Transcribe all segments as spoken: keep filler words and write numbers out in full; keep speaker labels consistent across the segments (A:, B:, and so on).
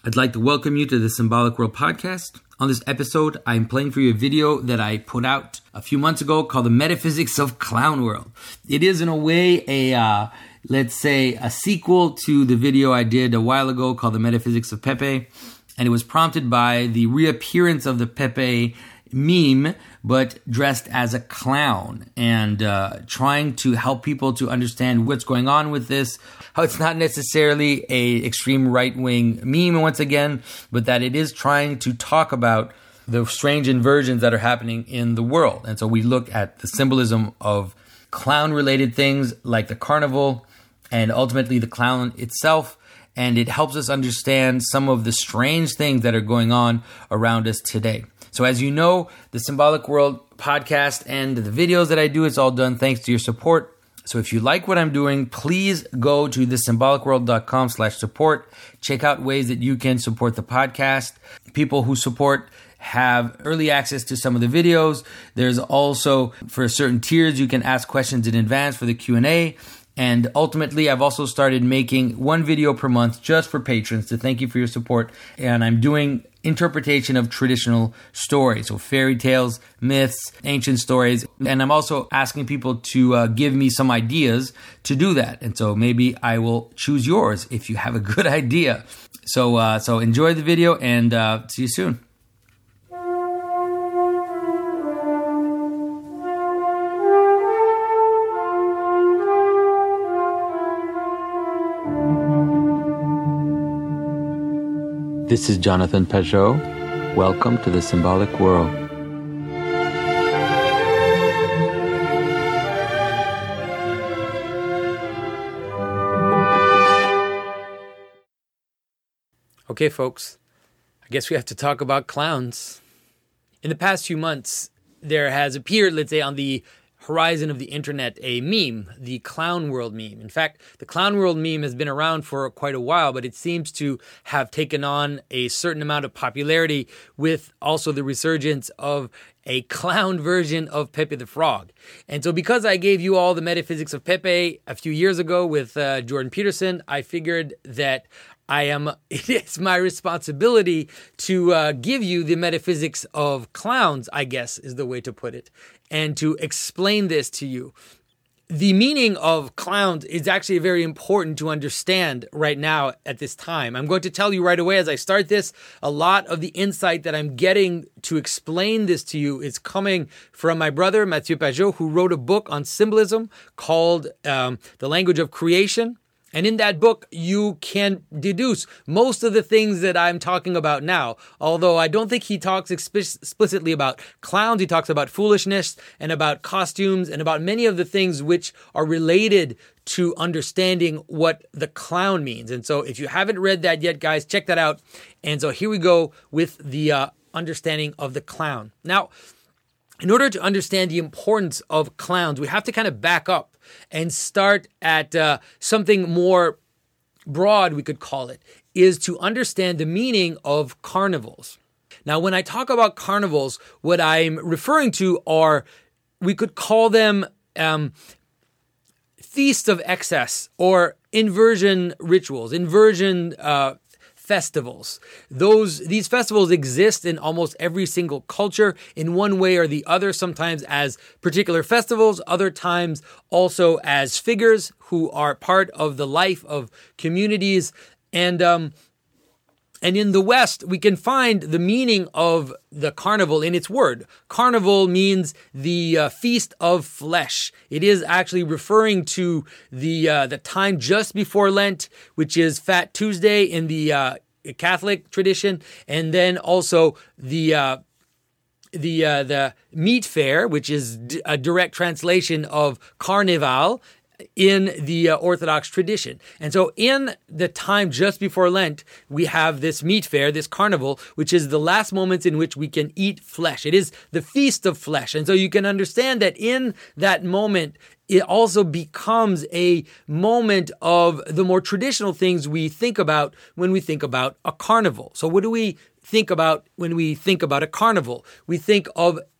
A: I'd like to welcome you to the Symbolic World podcast. On this episode, I'm playing for you a video that I put out a few months ago called The Metaphysics of Clown World. It is in a way a, uh, let's say, a sequel to the video I did a while ago called The Metaphysics of Pepe. And it was prompted by the reappearance of the Pepe meme, but dressed as a clown, and uh, trying to help people to understand what's going on with this, how it's not necessarily a extreme right-wing meme once again, but that it is trying to talk about the strange inversions that are happening in the world. And so we look at the symbolism of clown-related things like the carnival and ultimately the clown itself, and it helps us understand some of the strange things that are going on around us today. So as you know, the Symbolic World podcast and the videos that I do, it's all done thanks to your support. So if you like what I'm doing, please go to the symbolic world dot com slash support. Check out ways that you can support the podcast. People who support have early access to some of the videos. There's also, for certain tiers, you can ask questions in advance for the Q and A. And ultimately, I've also started making one video per month just for patrons to thank you for your support. And I'm doing interpretation of traditional stories, so fairy tales, myths, ancient stories. And I'm also asking people to uh, give me some ideas to do that. And so maybe I will choose yours if you have a good idea. So, uh, so enjoy the video and uh, see you soon. This is Jonathan Pageau. Welcome to the Symbolic World. Okay, folks, I guess we have to talk about clowns. In the past few months, there has appeared, let's say, on the horizon of the internet, a meme, the Clown World meme. In fact, the Clown World meme has been around for quite a while, but it seems to have taken on a certain amount of popularity with also the resurgence of a clown version of Pepe the Frog. And so because I gave you all the metaphysics of Pepe a few years ago with uh, Jordan Peterson, I figured that I am, it is my responsibility to uh, give you the metaphysics of clowns, I guess is the way to put it, and to explain this to you. The meaning of clowns is actually very important to understand right now at this time. I'm going to tell you right away as I start this, a lot of the insight that I'm getting to explain this to you is coming from my brother, Mathieu Pageau, who wrote a book on symbolism called um, The Language of Creation. And in that book, you can deduce most of the things that I'm talking about now. Although I don't think he talks exp- explicitly about clowns. He talks about foolishness and about costumes and about many of the things which are related to understanding what the clown means. And so if you haven't read that yet, guys, check that out. And so here we go with the uh, understanding of the clown. Now, in order to understand the importance of clowns, we have to kind of back up and start at uh, something more broad, we could call it, is to understand the meaning of carnivals. Now, when I talk about carnivals, what I'm referring to are, we could call them um, feasts of excess or inversion rituals, inversion uh festivals. Those these festivals exist in almost every single culture in one way or the other, sometimes as particular festivals, other times also as figures who are part of the life of communities. And um, and in the West, we can find the meaning of the carnival in its word. Carnival means the uh, feast of flesh. It is actually referring to the uh, the time just before Lent, which is Fat Tuesday in the uh, Catholic tradition, and then also the uh, the uh, the meat fair, which is d- a direct translation of carnival in the uh, Orthodox tradition. And so in the time just before Lent, we have this meat fair, this carnival, which is the last moments in which we can eat flesh. It is the feast of flesh. And so you can understand that in that moment, it also becomes a moment of the more traditional things we think about when we think about a carnival. So what do we think about when we think about a carnival? We think of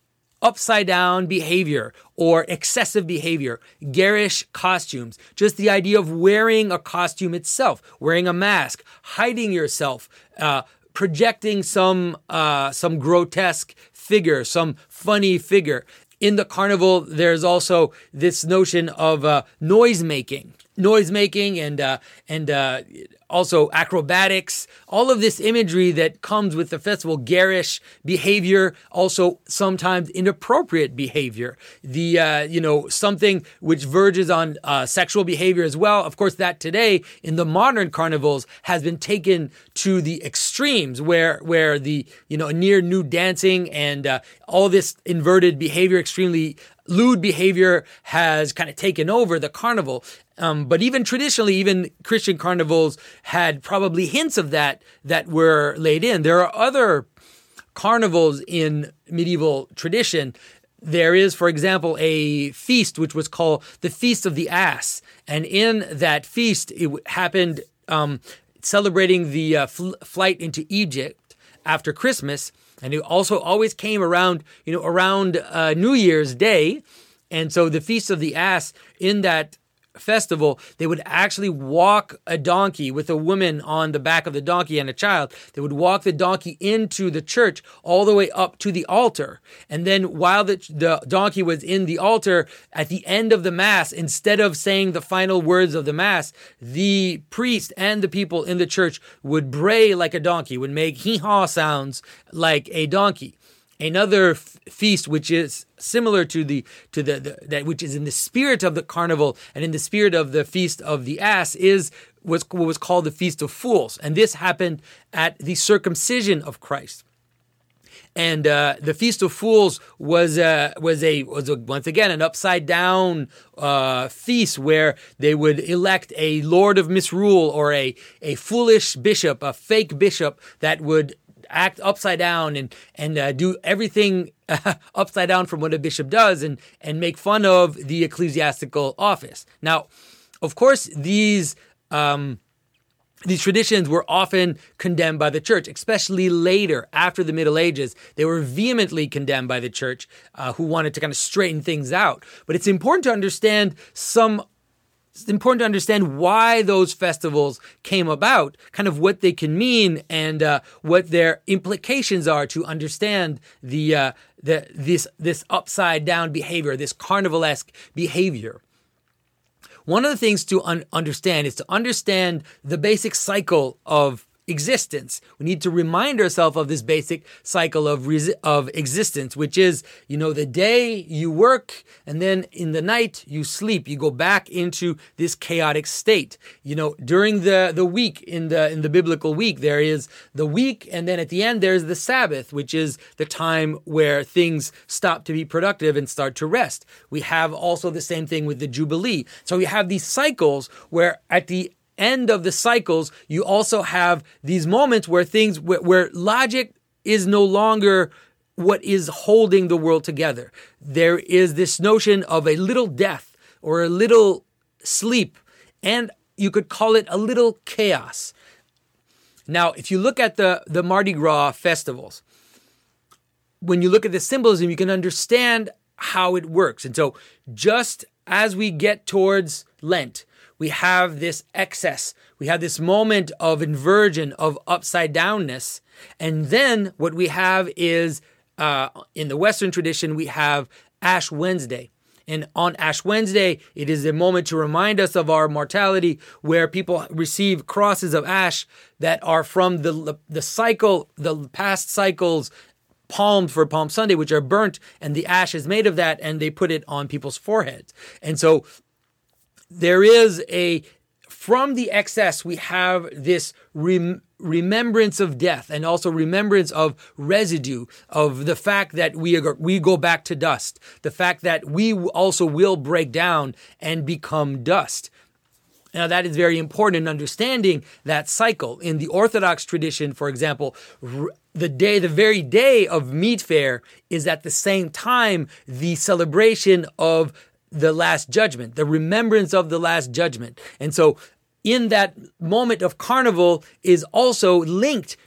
A: upside down behavior or excessive behavior, garish costumes, just the idea of wearing a costume itself, wearing a mask, hiding yourself, uh, projecting some uh, some grotesque figure, some funny figure. In the carnival, there's also this notion of uh, noise making, noise making, and uh, and uh, also acrobatics. All of this imagery that comes with the festival, garish behavior, also sometimes inappropriate behavior. The uh, you know something which verges on uh, sexual behavior as well. Of course, that today in the modern carnivals has been taken to the extremes, where where the you know near nude dancing and uh, all this inverted behavior, extremely lewd behavior has kind of taken over the carnival. Um, but even traditionally, even Christian carnivals had probably hints of that that were laid in. There are other carnivals in medieval tradition. There is, for example, a feast which was called the Feast of the Ass. And in that feast, it happened um, celebrating the uh, fl- flight into Egypt after Christmas. And it also always came around, you know, around uh, New Year's Day. And so the Feast of the Ass, in that festival, they would actually walk a donkey with a woman on the back of the donkey and a child. They would walk the donkey into the church all the way up to the altar. And then while the, the donkey was in the altar, at the end of the Mass, instead of saying the final words of the Mass, the priest and the people in the church would bray like a donkey, would make hee-haw sounds like a donkey. Another f- feast, which is similar to the to the, the that which is in the spirit of the carnival and in the spirit of the Feast of the Ass, is was what was called the Feast of Fools, and this happened at the circumcision of Christ. And uh, the Feast of Fools was uh, was a was a, once again an upside down uh, feast where they would elect a lord of misrule or a a foolish bishop, a fake bishop that would act upside down and and uh, do everything uh, upside down from what a bishop does, and and make fun of the ecclesiastical office. Now, of course, these um, these traditions were often condemned by the church, especially later after the Middle Ages. They were vehemently condemned by the church, uh, who wanted to kind of straighten things out. But it's important to understand some. It's important to understand why those festivals came about, kind of what they can mean, and uh, what their implications are to understand the uh, the this this upside down behavior, this carnivalesque behavior. One of the things to un- understand is to understand the basic cycle of existence. We need to remind ourselves of this basic cycle of resi- of existence, which is, you know, the day you work, and then in the night you sleep. You go back into this chaotic state. You know, during the, the week, in the in the biblical week, there is the week, and then at the end there's the Sabbath, which is the time where things stop to be productive and start to rest. We have also the same thing with the Jubilee. So we have these cycles where at the end of the cycles, you also have these moments where things, where, where logic is no longer what is holding the world together. There is this notion of a little death or a little sleep, and you could call it a little chaos. Now, if you look at the, the Mardi Gras festivals, when you look at the symbolism, you can understand how it works. And so just as we get towards Lent, we have this excess. We have this moment of inversion, of upside downness. And then what we have is, uh, in the Western tradition, we have Ash Wednesday. And on Ash Wednesday, it is a moment to remind us of our mortality, where people receive crosses of ash that are from the, the cycle, the past cycles, palmed for Palm Sunday, which are burnt, and the ash is made of that, and they put it on people's foreheads. And so there is a, from the excess, we have this rem, remembrance of death, and also remembrance of residue, of the fact that we are, we go back to dust, the fact that we also will break down and become dust. Now, that is very important in understanding that cycle. In the Orthodox tradition, for example, the day, the very day of Meat Fair is at the same time the celebration of the Last Judgment, the remembrance of the Last Judgment. And so in that moment of carnival is also linked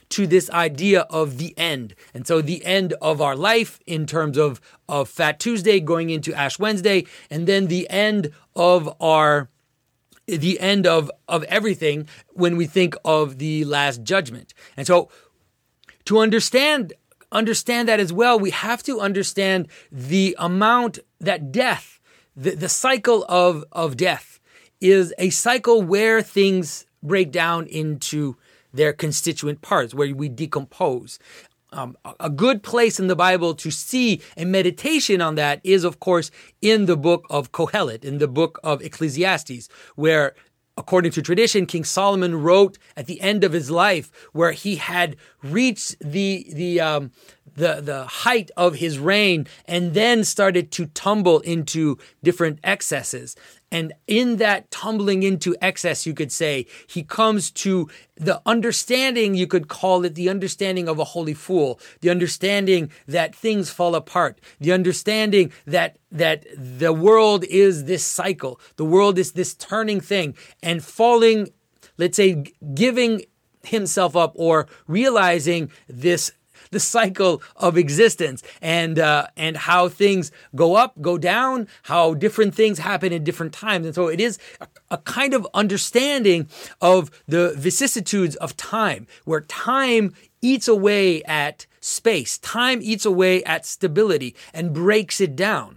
A: to this idea of the end. And so the end of our life in terms of, of Fat Tuesday going into Ash Wednesday, and then the end of our the end of, of everything when we think of the Last Judgment. And so to understand understand that as well, we have to understand the amount that death, the, the cycle of, of death, is a cycle where things break down into their constituent parts, where we decompose. Um, a good place in the Bible to see a meditation on that is, of course, in the book of Kohelet, in the book of Ecclesiastes, where, according to tradition, King Solomon wrote at the end of his life, where he had reached the the um, the the height of his reign, and then started to tumble into different excesses. And in that tumbling into excess, you could say, he comes to the understanding, you could call it the understanding of a holy fool, the understanding that things fall apart, the understanding that that the world is this cycle, the world is this turning thing, and falling, let's say, giving himself up or realizing this the cycle of existence, and uh, and how things go up, go down, how different things happen at different times. And so it is a, a kind of understanding of the vicissitudes of time, where time eats away at space, time eats away at stability and breaks it down.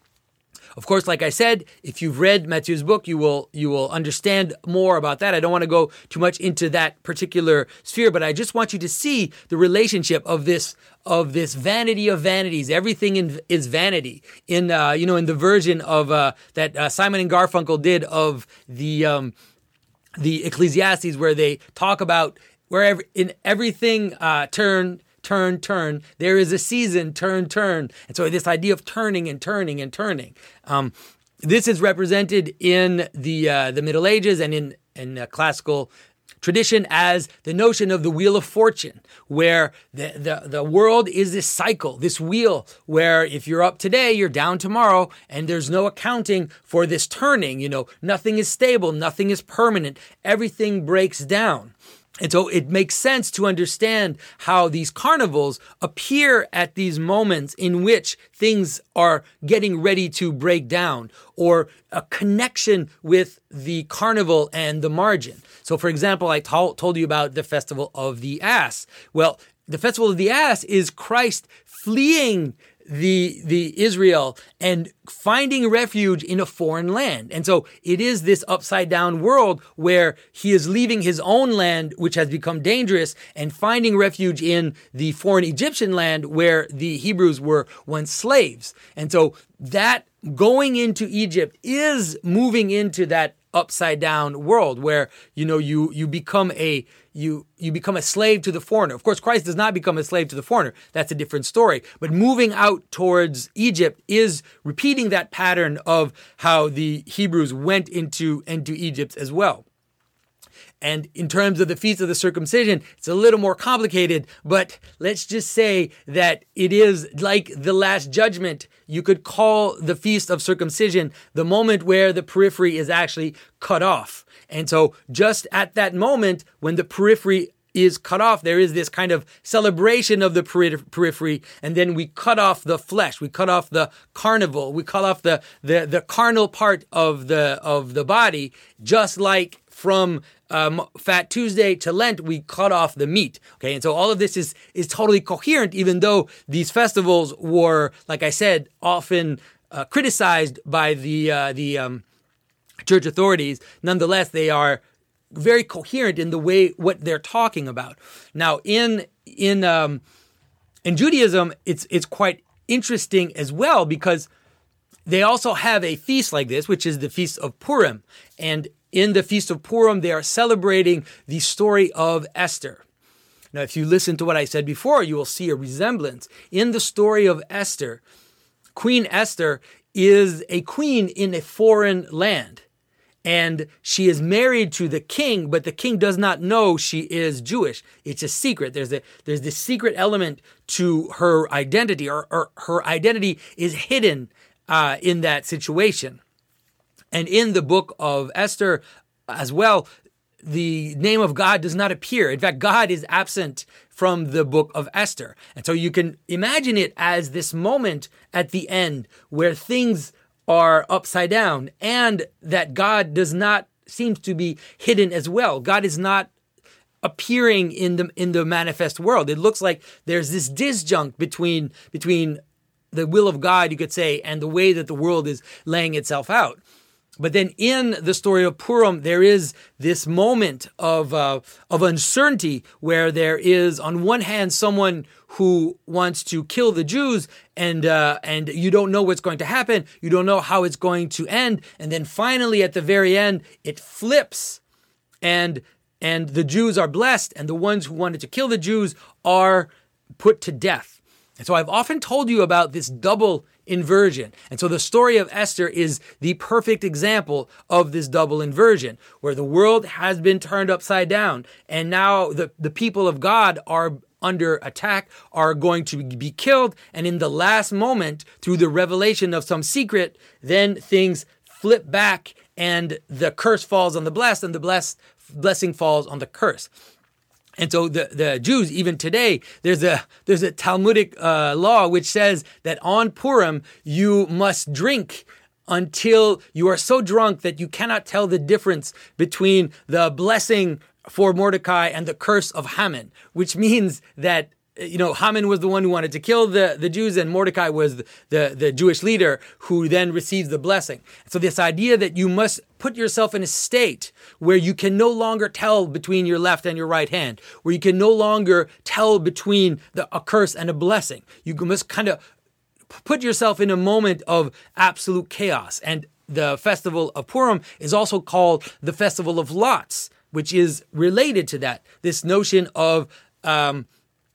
A: Of course, like I said, if you've read Matthew's book, you will you will understand more about that. I don't want to go too much into that particular sphere, but I just want you to see the relationship of this of this vanity of vanities. Everything in, is vanity. In uh, you know, in the version of uh, that uh, Simon and Garfunkel did of the um, the Ecclesiastes, where they talk about wherever in everything uh, turn. Turn, turn. There is a season, turn, turn. And so this idea of turning and turning and turning. Um, this is represented in the uh, the Middle Ages and in, in uh, classical tradition as the notion of the wheel of fortune, where the, the, the world is this cycle, this wheel, where if you're up today, you're down tomorrow, and there's no accounting for this turning. You know, nothing is stable, nothing is permanent. Everything breaks down. And so it makes sense to understand how these carnivals appear at these moments in which things are getting ready to break down, or a connection with the carnival and the margin. So, for example, I to- told you about the Festival of the Ass. Well, the Festival of the Ass is Christ fleeing the the Israel and finding refuge in a foreign land. And so it is this upside down world where he is leaving his own land, which has become dangerous, and finding refuge in the foreign Egyptian land where the Hebrews were once slaves. And so that going into Egypt is moving into that upside down world where, you know, you you become a you you become a slave to the foreigner. Of course, Christ does not become a slave to the foreigner. That's a different story. But moving out towards Egypt is repeating that pattern of how the Hebrews went into into Egypt as well. And in terms of the Feast of the Circumcision, it's a little more complicated, but let's just say that it is like the Last Judgment. You could call the Feast of Circumcision the moment where the periphery is actually cut off. And so just at that moment, when the periphery is cut off, there is this kind of celebration of the periphery, and then we cut off the flesh, we cut off the carnival, we cut off the the, the carnal part of the of the body, just like from um, Fat Tuesday to Lent, we cut off the meat. Okay, and so all of this is is totally coherent, even though these festivals were, like I said, often uh, criticized by the uh, the um, church authorities. Nonetheless, they are very coherent in the way what they're talking about. Now, in in um, in Judaism, it's it's quite interesting as well, because they also have a feast like this, which is the Feast of Purim. And in the Feast of Purim, they are celebrating the story of Esther. Now, if you listen to what I said before, you will see a resemblance. In the story of Esther, Queen Esther is a queen in a foreign land. And she is married to the king, but the king does not know she is Jewish. It's a secret. There's a there's this secret element to her identity, or, or her identity is hidden uh, in that situation. And in the book of Esther as well, the name of God does not appear. In fact, God is absent from the book of Esther. And so you can imagine it as this moment at the end where things are upside down and that God does not seems to be hidden as well. God is not appearing in the in the manifest world. It looks like there's this disjunct between between the will of God, you could say, and the way that the world is laying itself out. But then in the story of Purim, there is this moment of uh, of uncertainty where there is, on one hand, someone who wants to kill the Jews, and uh, and you don't know what's going to happen. You don't know how it's going to end. And then finally, at the very end, it flips, and and the Jews are blessed, and the ones who wanted to kill the Jews are put to death. And so I've often told you about this double inversion. And so the story of Esther is the perfect example of this double inversion, where the world has been turned upside down, and now the, the people of God are under attack, are going to be killed. And in the last moment, through the revelation of some secret, then things flip back and the curse falls on the blessed, and the blessed blessing falls on the curse. And so the, the Jews, even today, there's a there's a Talmudic uh, law which says that on Purim you must drink until you are so drunk that you cannot tell the difference between the blessing for Mordecai and the curse of Haman, which means that, you know, Haman was the one who wanted to kill the, the Jews, and Mordecai was the, the, the Jewish leader who then receives the blessing. So this idea that you must put yourself in a state where you can no longer tell between your left and your right hand, where you can no longer tell between the, a curse and a blessing. You must kind of put yourself in a moment of absolute chaos. And the festival of Purim is also called the Festival of Lots, which is related to that. This notion of... Um,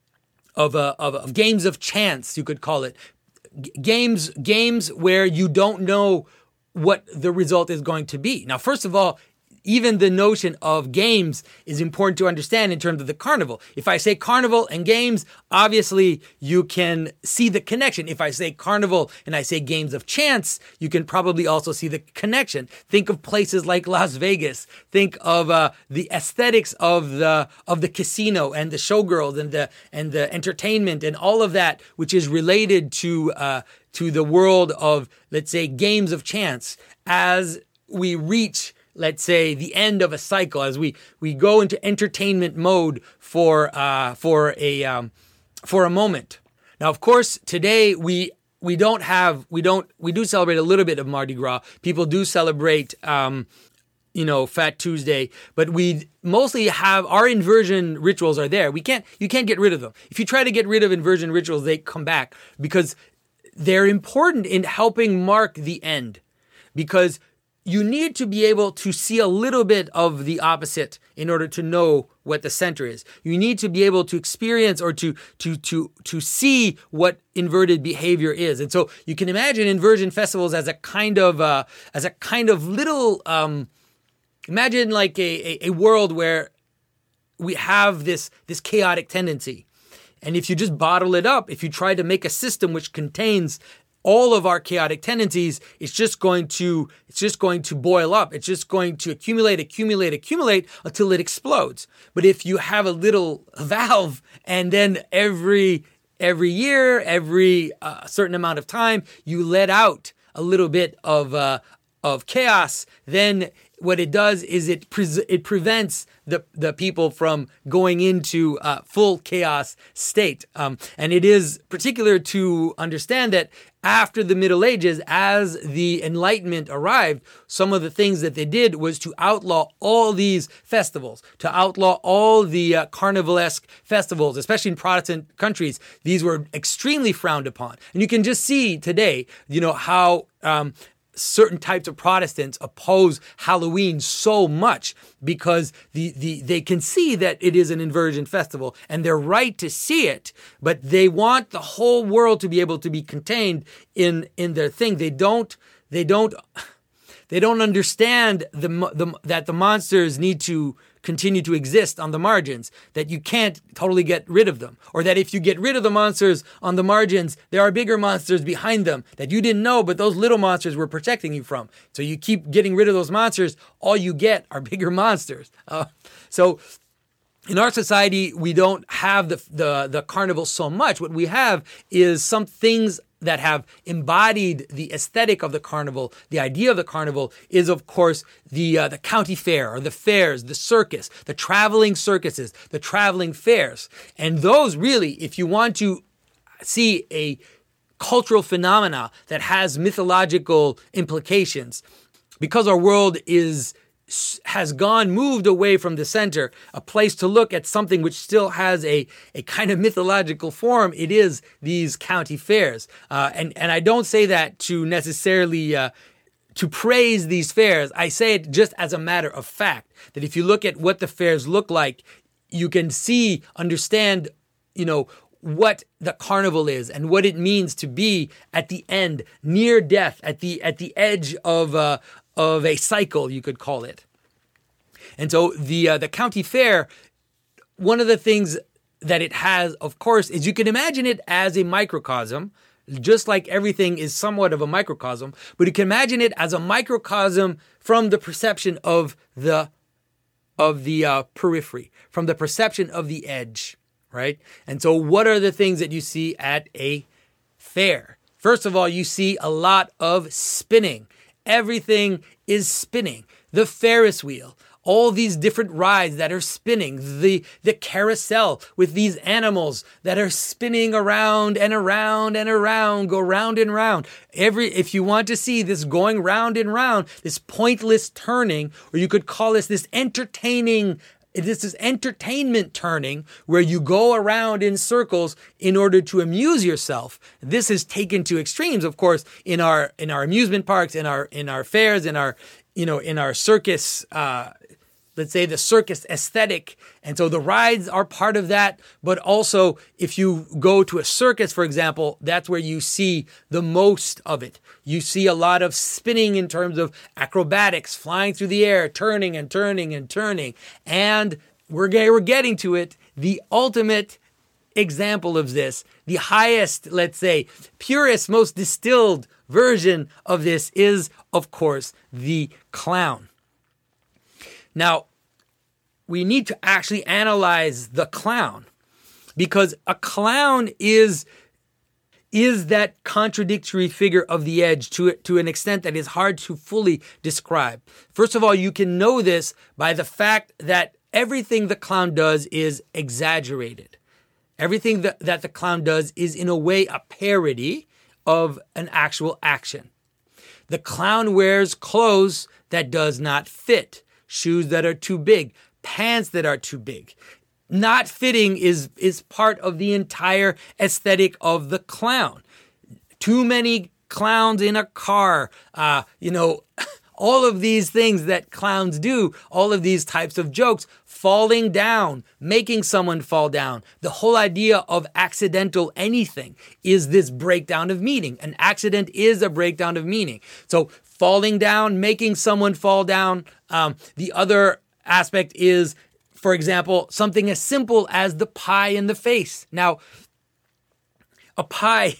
A: Of, uh, of of games of chance, you could call it. G- games games where you don't know what the result is going to be. Now, first of all, even the notion of games is important to understand in terms of the carnival. If I say carnival and games, obviously you can see the connection. If I say carnival and I say games of chance, you can probably also see the connection. Think of places like Las Vegas. Think of uh, the aesthetics of the of the casino and the showgirls and the and the entertainment and all of that, which is related to uh, to the world of, let's say, games of chance. As we reach, let's say, the end of a cycle, as we, we go into entertainment mode for uh, for a um, for a moment. Now, of course, today we we don't have we don't we do celebrate a little bit of Mardi Gras. People do celebrate um, you know Fat Tuesday, but we mostly have our inversion rituals are there. We can't you can't get rid of them. If you try to get rid of inversion rituals, they come back because they're important in helping mark the end. Because you need to be able to see a little bit of the opposite in order to know what the center is. You need to be able to experience or to to to to see what inverted behavior is. And so you can imagine inversion festivals as a kind of uh, as a kind of little um, imagine like a, a a world where we have this this chaotic tendency. And if you just bottle it up, if you try to make a system which contains all of our chaotic tendencies, it's just going to it's just going to boil up. It's just going to accumulate, accumulate, accumulate until it explodes. But if you have a little valve, and then every every year, every uh, certain amount of time, you let out a little bit of uh, of chaos, then what it does is it pre- it prevents the the people from going into uh, full chaos state. Um, and it is particular to understand that after the Middle Ages, as the Enlightenment arrived, some of the things that they did was to outlaw all these festivals, to outlaw all the uh, carnivalesque festivals, especially in Protestant countries. These were extremely frowned upon. And you can just see today, you know, how um, certain types of Protestants oppose Halloween so much because the, the they can see that it is an inversion festival, and they're right to see it, but they want the whole world to be able to be contained in in their thing. They don't they don't they don't understand the, the that the monsters need to continue to exist on the margins, that you can't totally get rid of them, or that if you get rid of the monsters on the margins, there are bigger monsters behind them that you didn't know, but those little monsters were protecting you from. So you keep getting rid of those monsters, all you get are bigger monsters. Uh, so in our society, we don't have the, the, the carnival so much. What we have is some things that have embodied the aesthetic of the carnival. The idea of the carnival is, of course, the uh, the county fair, or the fairs, the circus, the traveling circuses, the traveling fairs. And those really, if you want to see a cultural phenomena that has mythological implications, because our world is has gone, moved away from the center, a place to look at something which still has a, a kind of mythological form, it is these county fairs. Uh, and, and I don't say that to necessarily uh, to praise these fairs. I say it just as a matter of fact, that if you look at what the fairs look like, you can see, understand, you know, what the carnival is and what it means to be at the end, near death, at the at the edge of uh, of a cycle, you could call it. And so the uh, the county fair, one of the things that it has, of course, is you can imagine it as a microcosm, just like everything is somewhat of a microcosm, but you can imagine it as a microcosm from the perception of the of the uh, periphery, from the perception of the edge. Right? And so what are the things that you see at a fair? First of all, you see a lot of spinning. Everything is spinning. The Ferris wheel, all these different rides that are spinning, the, the carousel with these animals that are spinning around and around and around, go round and round. Every, if you want to see this going round and round, this pointless turning, or you could call this this entertaining This is entertainment turning, where you go around in circles in order to amuse yourself. This is taken to extremes, of course, in our in our amusement parks, in our in our fairs, in our you know in our circus. Uh, let's say the circus aesthetic, and so the rides are part of that. But also, if you go to a circus, for example, that's where you see the most of it. You see a lot of spinning in terms of acrobatics, flying through the air, turning and turning and turning. And we're, we're getting to it. The ultimate example of this, the highest, let's say, purest, most distilled version of this is, of course, the clown. Now, we need to actually analyze the clown, because a clown is is that contradictory figure of the edge to, to an extent that is hard to fully describe. First of all, you can know this by the fact that everything the clown does is exaggerated. Everything that, that the clown does is, in a way, a parody of an actual action. The clown wears clothes that does not fit, shoes that are too big, pants that are too big. Not fitting is, is part of the entire aesthetic of the clown. Too many clowns in a car, uh, you know, all of these things that clowns do, all of these types of jokes, falling down, making someone fall down. The whole idea of accidental anything is this breakdown of meaning. An accident is a breakdown of meaning. So falling down, making someone fall down. Um, the other aspect is, for example, something as simple as the pie in the face. Now, a pie,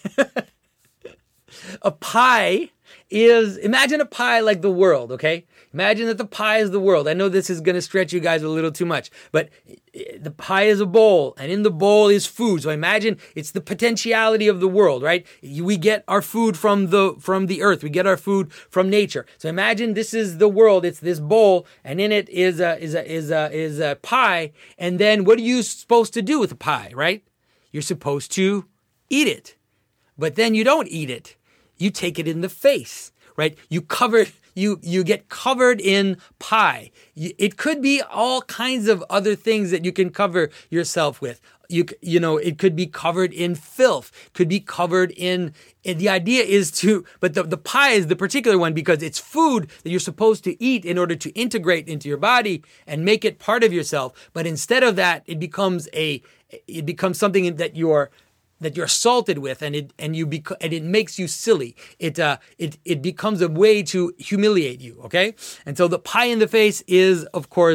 A: a pie is, imagine a pie like the world, okay? Imagine that the pie is the world. I know this is going to stretch you guys a little too much, but the pie is a bowl, and in the bowl is food. So imagine it's the potentiality of the world, right? We get our food from the from the earth. We get our food from nature. So imagine this is the world. It's this bowl, and in it is a is a is a is a pie. And then what are you supposed to do with the pie, right? You're supposed to eat it, but then you don't eat it. You take it in the face, right? You cover You you get covered in pie. You, it could be all kinds of other things that you can cover yourself with. You you know, it could be covered in filth. Could be covered in. And the idea is to, but the, the pie is the particular one because it's food that you're supposed to eat in order to integrate into your body and make it part of yourself. But instead of that, it becomes a it becomes something that you're. that you're assaulted with, and it and you bec- and it makes you silly. It uh it it becomes a way to humiliate you. Okay, and so the pie in the face is, of course,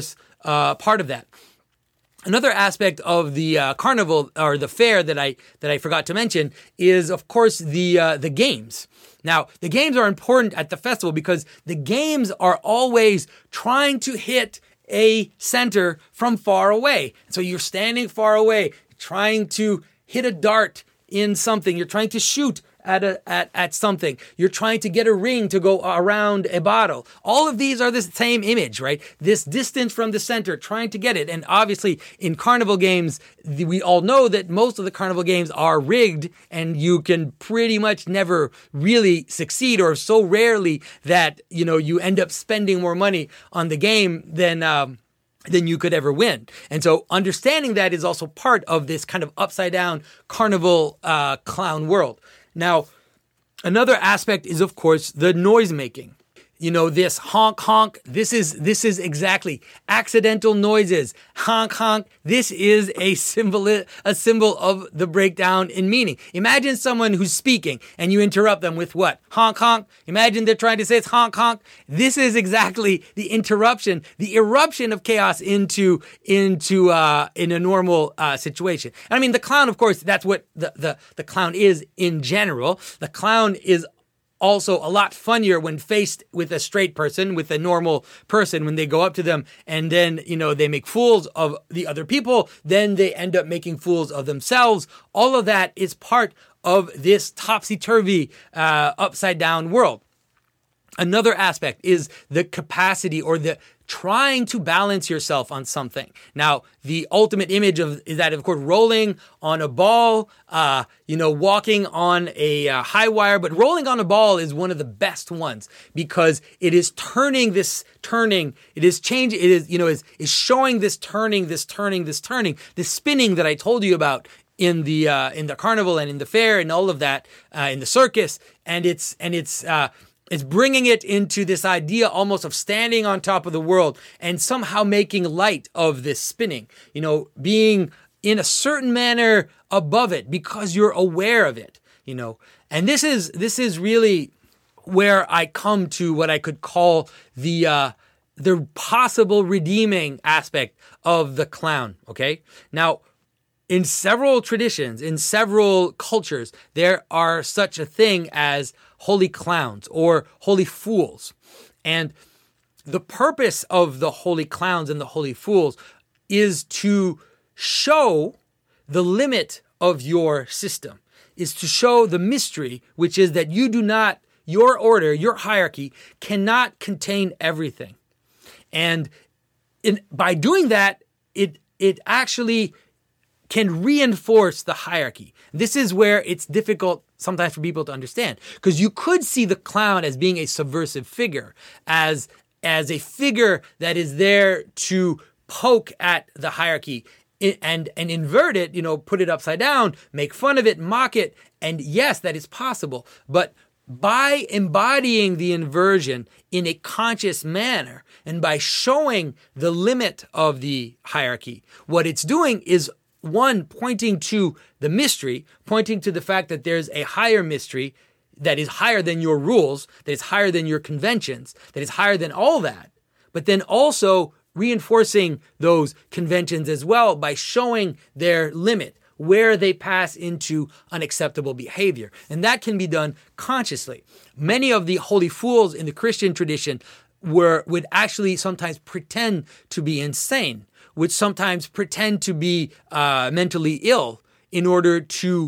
A: uh, part of that. Another aspect of the uh, carnival or the fair that I that I forgot to mention is, of course, the uh, the games. Now, the games are important at the festival because the games are always trying to hit a center from far away. So you're standing far away, trying to hit a dart in something. You're trying to shoot at a at, at something. You're trying to get a ring to go around a bottle. All of these are the same image, right? This distance from the center, trying to get it. And obviously, in carnival games, we all know that most of the carnival games are rigged, and you can pretty much never really succeed, or so rarely that, you know, you end up spending more money on the game than um, than you could ever win. And so understanding that is also part of this kind of upside down carnival uh, clown world. Now, another aspect is, of course, the noise making. You know, this honk honk, this is this is exactly accidental noises. Honk honk, this is a symbol a symbol of the breakdown in meaning. Imagine someone who's speaking and you interrupt them with what? Honk honk. Imagine they're trying to say it's honk honk. This is exactly the interruption, the eruption of chaos into into uh, in a normal uh, situation. I mean, the clown, of course, that's what the the the clown is in general. The clown is also a lot funnier when faced with a straight person, with a normal person, when they go up to them and then, you know, they make fools of the other people, then they end up making fools of themselves. All of that is part of this topsy-turvy, uh, upside-down world. Another aspect is the capacity or the trying to balance yourself on something. Now, the ultimate image of is that, of course, rolling on a ball, uh, you know, walking on a uh, high wire, but rolling on a ball is one of the best ones because it is turning this turning, it is changing, it is, you know, is, is showing this turning, this turning, this turning, this spinning that I told you about in the uh, in the carnival and in the fair and all of that, uh, in the circus, and it's and it's uh, It's bringing it into this idea almost of standing on top of the world and somehow making light of this spinning, you know, being in a certain manner above it because you're aware of it, you know. And this is this is really where I come to what I could call the uh, the possible redeeming aspect of the clown, okay? Now, in several traditions, in several cultures, there are such a thing as holy clowns or holy fools. And the purpose of the holy clowns and the holy fools is to show the limit of your system, is to show the mystery, which is that you do not, your order, your hierarchy cannot contain everything. And in, by doing that, it it actually can reinforce the hierarchy. This is where it's difficult sometimes for people to understand, because you could see the clown as being a subversive figure, as as a figure that is there to poke at the hierarchy and and invert it, you know, put it upside down, make fun of it, mock it. And yes, that is possible. But by embodying the inversion in a conscious manner and by showing the limit of the hierarchy, what it's doing is, one, pointing to the mystery, pointing to the fact that there's a higher mystery that is higher than your rules, that is higher than your conventions, that is higher than all that, but then also reinforcing those conventions as well by showing their limit, where they pass into unacceptable behavior. And that can be done consciously. Many of the holy fools in the Christian tradition were would actually sometimes pretend to be insane, would sometimes pretend to be uh, mentally ill in order to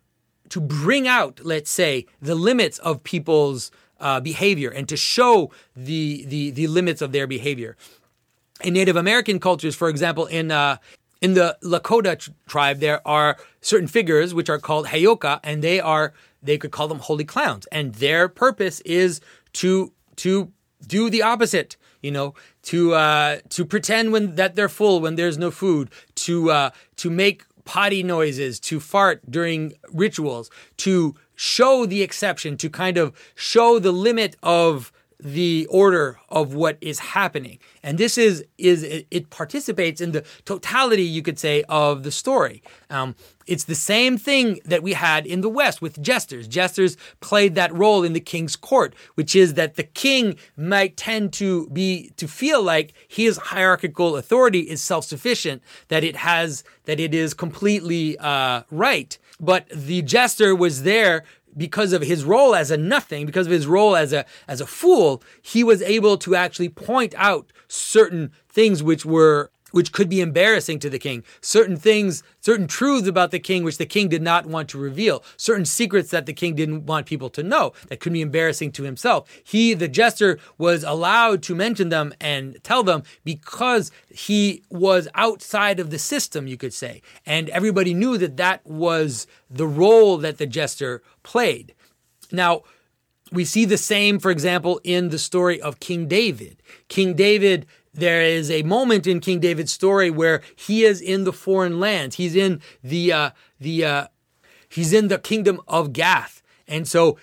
A: to bring out, let's say, the limits of people's uh, behavior and to show the, the the limits of their behavior. In Native American cultures, for example, in uh, in the Lakota tr- tribe, there are certain figures which are called Heyoka, and they are they could call them holy clowns, and their purpose is to to do the opposite. You know, to uh, to pretend when that they're full when there's no food, to uh, to make potty noises, to fart during rituals, to show the exception, to kind of show the limit of the order of what is happening. And this is, is it participates in the totality, you could say, of the story. Um, it's the same thing that we had in the West with jesters. Jesters played that role in the king's court, which is that the king might tend to be, to feel like his hierarchical authority is self-sufficient, that it has, that it is completely uh, right. But the jester was there because of his role as a nothing, because of his role as a as a fool. He was able to actually point out certain things which were which could be embarrassing to the king, certain things, certain truths about the king which the king did not want to reveal, certain secrets that the king didn't want people to know that could be embarrassing to himself. He, the jester, was allowed to mention them and tell them because he was outside of the system, you could say. And everybody knew that that was the role that the jester played. Now, we see the same, for example, in the story of King David. King David, there is a moment in King David's story where he is in the foreign lands. He's in the uh, the uh, he's in the kingdom of Gath, and so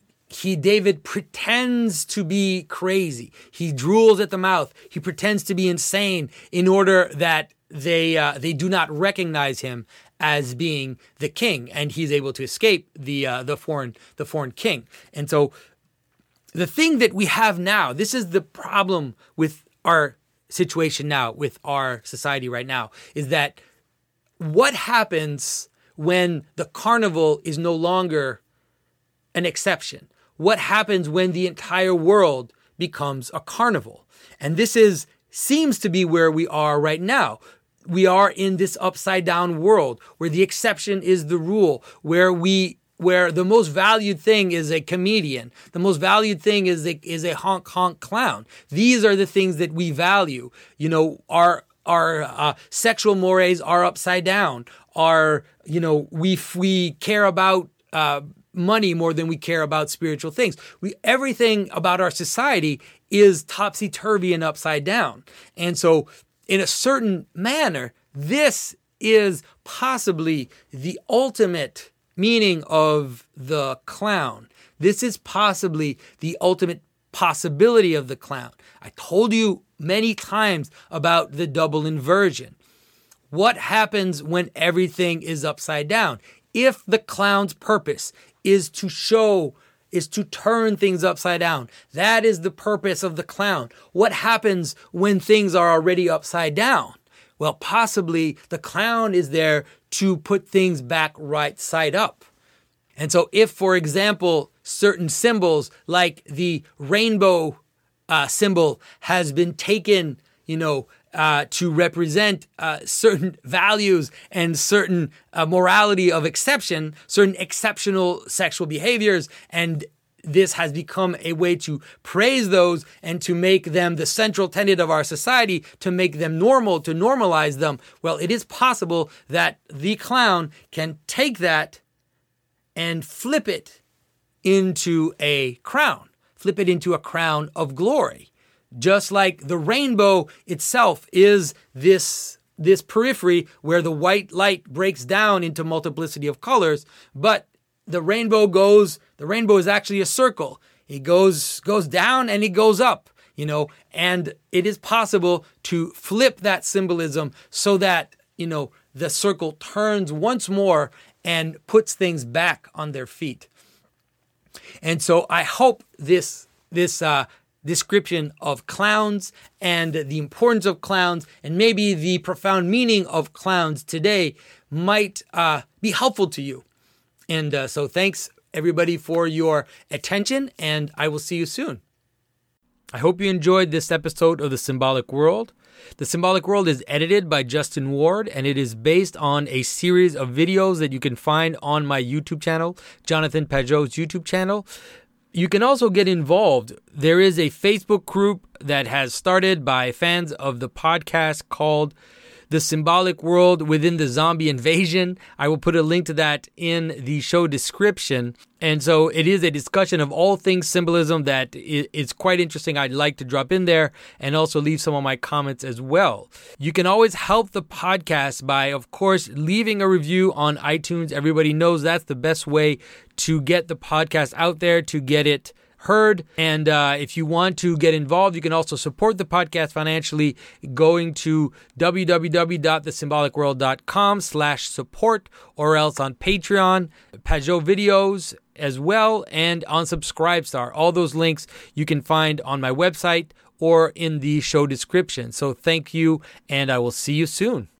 A: he David pretends to be crazy. He drools at the mouth. He pretends to be insane in order that they uh, they do not recognize him as being the king, and he's able to escape the uh, the foreign the foreign king. And so the thing that we have now, this is the problem with our situation now, with our society right now, is that what happens when the carnival is no longer an exception? What happens when the entire world becomes a carnival? And this is seems to be where we are right now. We are in this upside down world where the exception is the rule, where we where the most valued thing is a comedian. The most valued thing is a, is a honk honk clown. These are the things that we value. You know, our our uh, sexual mores are upside down. Our, you know, we we care about uh, money more than we care about spiritual things. We everything about our society is topsy-turvy and upside down. And so, in a certain manner, this is possibly the ultimate meaning of the clown. This is possibly the ultimate possibility of the clown. I told you many times about the double inversion. What happens when everything is upside down? If the clown's purpose is to show, is to turn things upside down, that is the purpose of the clown. What happens when things are already upside down? Well, possibly the clown is there to put things back right side up. And so if, for example, certain symbols like the rainbow uh, symbol has been taken, you know, uh, to represent uh, certain values and certain uh, morality of exception, certain exceptional sexual behaviors, and this has become a way to praise those and to make them the central tenet of our society, to make them normal, to normalize them. Well, it is possible that the clown can take that and flip it into a crown, flip it into a crown of glory. Just like the rainbow itself is this, this periphery where the white light breaks down into multiplicity of colors, but the rainbow goes, the rainbow is actually a circle. It goes, goes down and it goes up, you know, and it is possible to flip that symbolism so that, you know, the circle turns once more and puts things back on their feet. And so I hope this, this, uh, description of clowns and the importance of clowns and maybe the profound meaning of clowns today might, uh, be helpful to you. And uh, so thanks, everybody, for your attention, and I will see you soon. I hope you enjoyed this episode of The Symbolic World. The Symbolic World is edited by Justin Ward, and it is based on a series of videos that you can find on my YouTube channel, Jonathan Pageau's YouTube channel. You can also get involved. There is a Facebook group that has started by fans of the podcast called The Symbolic World Within the Zombie Invasion. I will put a link to that in the show description. And so it is a discussion of all things symbolism that is quite interesting. I'd like to drop in there and also leave some of my comments as well. You can always help the podcast by, of course, leaving a review on iTunes. Everybody knows that's the best way to get the podcast out there, to get it heard. And uh, if you want to get involved, you can also support the podcast financially going to www.thesymbolicworld.com slash support or else on Patreon, Pajot videos as well, and on Subscribestar. All those links you can find on my website or in the show description. So thank you, and I will see you soon.